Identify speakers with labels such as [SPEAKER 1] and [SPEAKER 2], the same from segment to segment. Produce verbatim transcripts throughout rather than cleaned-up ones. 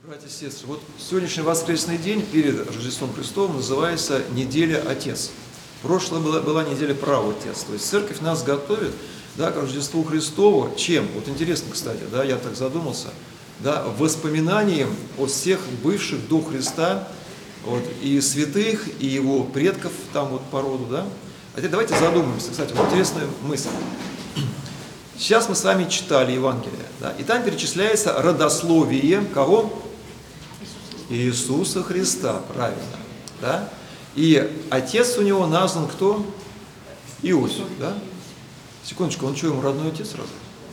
[SPEAKER 1] Братья и сестры, вот сегодняшний воскресный день перед Рождеством Христовым называется «Неделя Отец». Прошлая была, была неделя Прав Отец. То есть церковь нас готовит, да, к Рождеству Христову. Чем? Вот интересно, кстати, да, я так задумался, да, воспоминанием о всех бывших до Христа, вот, и святых, и его предков там вот по роду, да. А теперь давайте задумаемся. Кстати, вот интересная мысль. Сейчас мы с вами читали Евангелие, да, и там перечисляется родословие кого? Иисуса Христа, правильно, да? И отец у него назван кто? Иосиф, да? Секундочку, он что, ему родной отец сразу?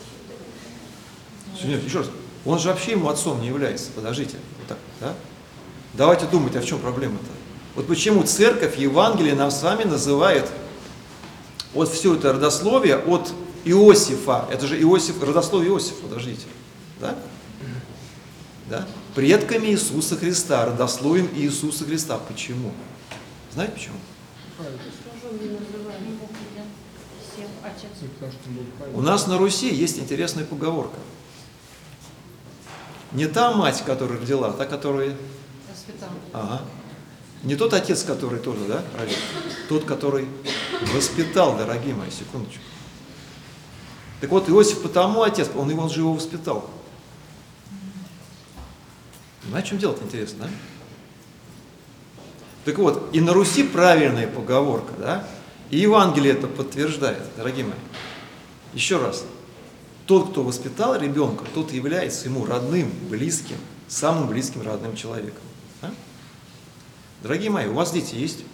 [SPEAKER 1] Нет, еще раз, он же вообще ему отцом не является, подождите, вот так, да? Давайте думать, а в чем проблема-то? Вот почему церковь Евангелие нам с вами называет вот все это родословие от Иосифа, это же Иосиф, родословие Иосифа, подождите, да? Да? Предками Иисуса Христа, родословием Иисуса Христа. Почему? Знаете почему? У нас на Руси есть интересная поговорка. Не та мать, которая родила, а та, которая... Ага. Не тот отец, который тоже, да, родил, тот, который воспитал, дорогие мои, секундочку. Так вот, Иосиф потому отец, он его, он же его воспитал. Ну, о чем дело-то интересно, да? Так вот, и на Руси правильная поговорка, да? И Евангелие это подтверждает, дорогие мои. Еще раз. Тот, кто воспитал ребенка, тот является ему родным, близким, самым близким родным человеком. Да? Дорогие мои, у вас дети есть?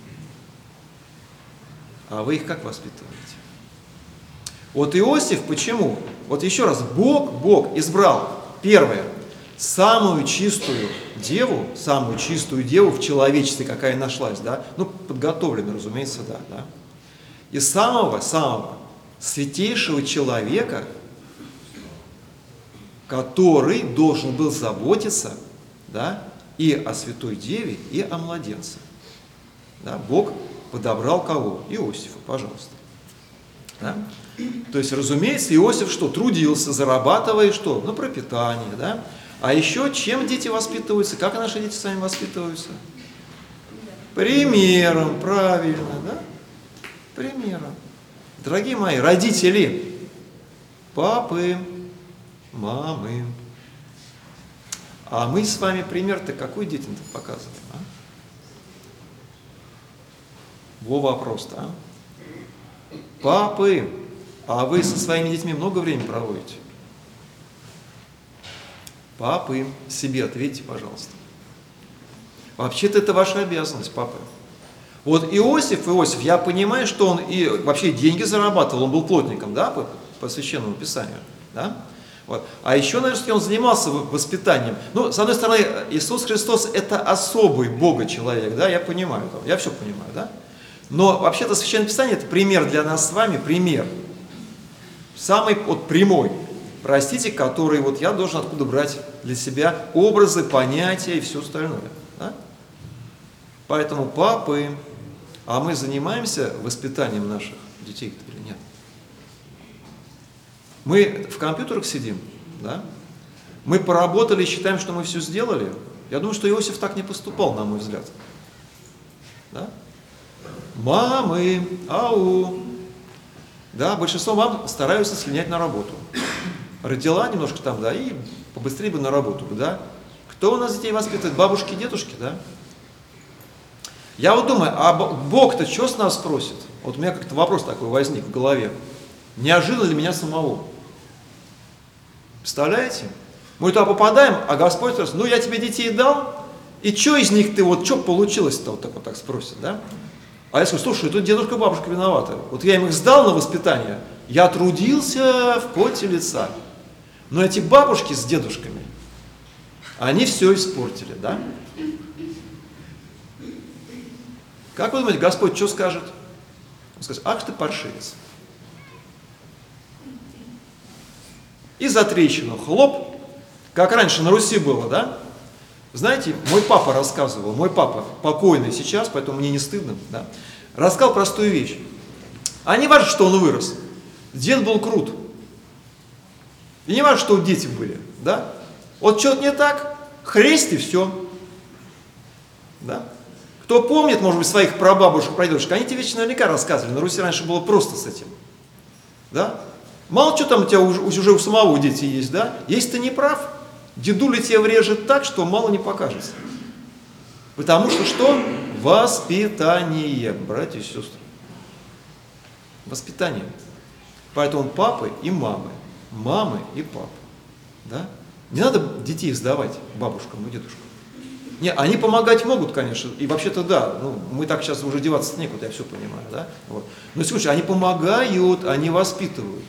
[SPEAKER 1] А вы их как воспитываете? Вот Иосиф почему? Вот еще раз, Бог, Бог избрал, первое, самую чистую деву, самую чистую деву в человечестве, какая нашлась, да, ну, подготовленную, разумеется, да, да, и самого, самого святейшего человека, который должен был заботиться, да, и о святой деве, и о младенце. Да, Бог подобрал кого? Иосифа, пожалуйста. Да? То есть, разумеется, Иосиф что? Трудился, зарабатывая что? На пропитание, да? А еще чем дети воспитываются? Как наши дети сами воспитываются? Примером, правильно, да? Примером. Дорогие мои, родители, папы, мамы. А мы с вами пример-то какой детям-то показываем? А? Во вопрос-то, а? Папы, а вы со своими детьми много времени проводите? Папы, себе ответьте, пожалуйста. Вообще-то это ваша обязанность, папы. Вот Иосиф, Иосиф, я понимаю, что он и вообще деньги зарабатывал, он был плотником, да, по, по Священному Писанию, да? Вот. А еще, наверное, он занимался воспитанием. Ну, с одной стороны, Иисус Христос – это особый Бога-человек, да, я понимаю, я все понимаю, да? Но вообще-то Священное Писание – это пример для нас с вами, пример. Самый вот прямой. Простите, который вот я должен откуда брать для себя образы, понятия и все остальное. Да? Поэтому папы, а мы занимаемся воспитанием наших детей или нет? Мы в компьютерах сидим, да? Мы поработали и считаем, что мы все сделали. Я думаю, что Иосиф так не поступал, на мой взгляд. Да? Мамы, ау. Да, большинство мам стараются слинять на работу. Родила немножко там, да, и побыстрее бы на работу, да. Кто у нас детей воспитывает? Бабушки, дедушки, да? Я вот думаю, а Бог-то что с нас спросит? Вот у меня как-то вопрос такой возник в голове. Неожиданно для меня самого. Представляете? Мы туда попадаем, а Господь говорит, ну я тебе детей дал, и что из них ты, вот что получилось-то, вот так вот так спросит, да? А я скажу, слушай, тут дедушка и бабушка виноваты. Вот я им их сдал на воспитание, я трудился в поте лица. Но эти бабушки с дедушками, они все испортили, да? Как вы думаете, Господь что скажет? Он скажет, ах ты паршивец. И за трещину, хлоп, как раньше на Руси было, да? Знаете, мой папа рассказывал, мой папа покойный сейчас, поэтому мне не стыдно, да? Рассказал простую вещь. А не важно, что он вырос. Дед был крут. И не важно, что дети были, да? Вот что-то не так, хресть и все. Да? Кто помнит, может быть, своих прабабушек, прадедушек, они тебе вечно наверняка рассказывали, на Руси раньше было просто с этим. Да? Мало что там у тебя уже, уже у самого дети есть, да? Если ты не прав, дедуля тебе врежет так, что мало не покажется. Потому что что? Воспитание, братья и сестры. Воспитание. Поэтому папы и мамы, мамы и папы. Да? Не надо детей сдавать бабушкам и дедушкам. Не, они помогать могут, конечно, и вообще-то да, ну, мы так сейчас уже деваться некуда, я все понимаю, да? Вот. Но слушай, они помогают, они воспитывают.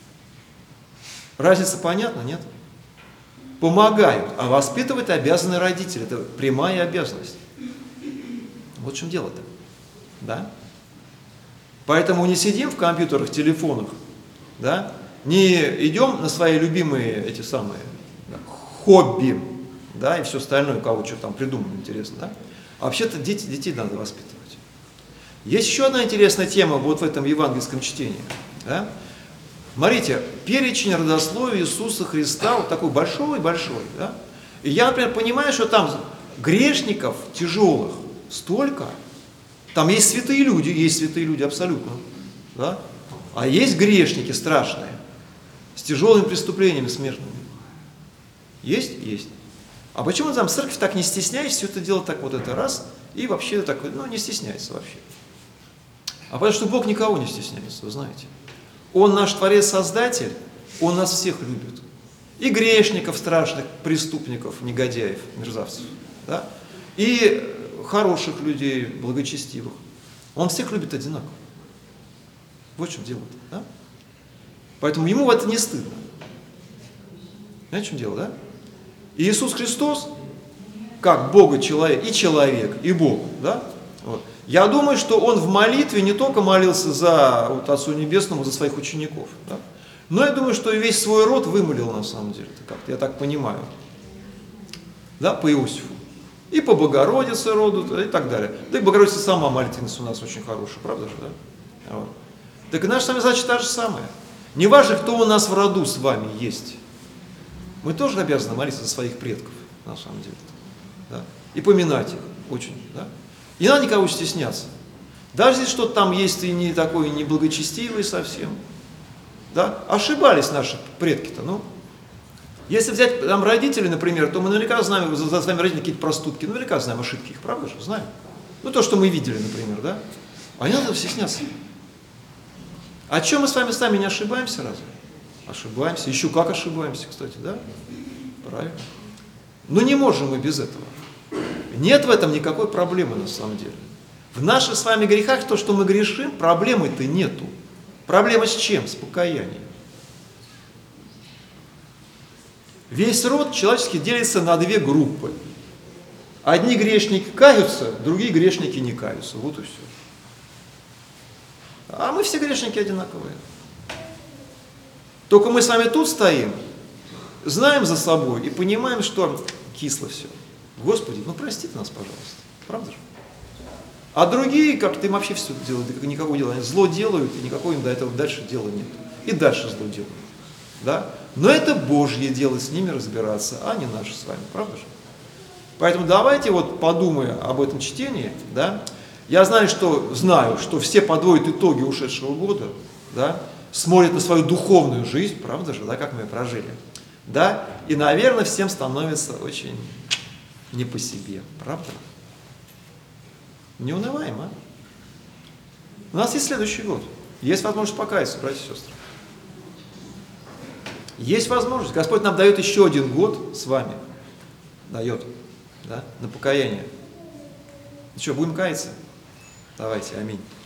[SPEAKER 1] Разница понятна, нет? Помогают, а воспитывать обязаны родители, это прямая обязанность. Вот в чем дело-то, да? Поэтому не сидим в компьютерах, телефонах, да? Не идем на свои любимые эти самые да, хобби, да, и все остальное, у кого что там придумано, интересно, да? А вообще-то дети, детей надо воспитывать. Есть еще одна интересная тема вот в этом евангельском чтении, да? Смотрите, перечень родословия Иисуса Христа, вот такой большой-большой, да? И я, например, понимаю, что там грешников тяжелых столько, там есть святые люди, есть святые люди абсолютно, да? А есть грешники страшные, с тяжелыми преступлениями смертными. Есть? Есть. А почему там церковь так не стесняясь, все это дело так вот это раз, и вообще так, ну, не стесняется вообще. А потому что Бог никого не стесняется, вы знаете. Он наш Творец-Создатель, Он нас всех любит. И грешников страшных, преступников, негодяев, мерзавцев, да? И хороших людей, благочестивых. Он всех любит одинаково. Вот в чем дело-то, да? Поэтому ему в это не стыдно. Знаете, в чем дело, да? И Иисус Христос, как Бога-человек, и человек, и Бог, да? Вот. Я думаю, что Он в молитве не только молился за вот, Отцу Небесному, за своих учеников, да? Но я думаю, что и весь свой род вымолил на самом деле, как-то, я так понимаю, да, по Иосифу. И по Богородице роду, и так далее. Да и Богородица сама молитвенность у нас очень хорошая, правда же, да? Вот. Так и наша с вами задача та же самая. Не важно, кто у нас в роду с вами есть. Мы тоже обязаны молиться за своих предков, на самом деле. Да? И поминать их очень. Да? И не надо никого стесняться. Даже если что-то там есть и не такой неблагочестивый совсем. Да? Ошибались наши предки-то. Ну. Если взять там родителей, например, то мы наверняка знаем за, за своими родителями какие-то проступки. Наверняка знаем ошибки их, правда же? Знаем. Ну то, что мы видели, например. Да? А не надо стесняться. А чем мы с вами сами не ошибаемся разве? Ошибаемся. Еще как ошибаемся, кстати, да? Правильно. Но не можем мы без этого. Нет в этом никакой проблемы на самом деле. В наших с вами грехах, то, что мы грешим, проблемы-то нету. Проблема с чем? С покаянием. Весь род человеческий делится на две группы. Одни грешники каются, другие грешники не каются. Вот и все. А мы все грешники одинаковые. Только мы с вами тут стоим, знаем за собой и понимаем, что кисло все. Господи, ну простите нас, пожалуйста. Правда же? А другие, как-то им вообще все делают, никакого дела. Они зло делают, и никакого им до этого дальше дела нет. И дальше зло делают. Да? Но это Божье дело с ними разбираться, а не наше с вами. Правда же? Поэтому давайте вот подумаем об этом чтении. Да? Я знаю, что, знаю, что все подводят итоги ушедшего года, да? Смотрят на свою духовную жизнь, правда же, да, как мы ее прожили. Да? И, наверное, всем становится очень не по себе, правда? Не унываем, а? У нас есть следующий год. Есть возможность покаяться, братья и сестры. Есть возможность. Господь нам дает еще один год с вами. Дает, да, на покаяние. Ну что, будем каяться? Давайте, аминь.